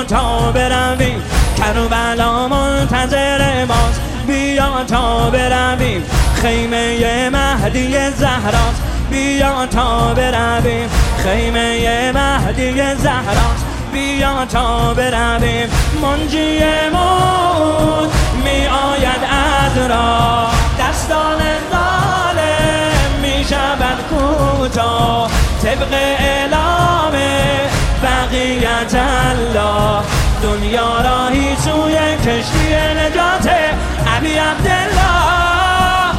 بیا تا برویم کربلا منتظر ماست بیا تا برویم خیمه مهدی زهراست بیا تا برویم خیمه مهدی زهراست بیا تا برویم منجیمون می آید از راه دستان ظالم می شود کوتاه طبق اعلام بقیت الله دنیا راهی سوی کشتی نجات ابی عبدالله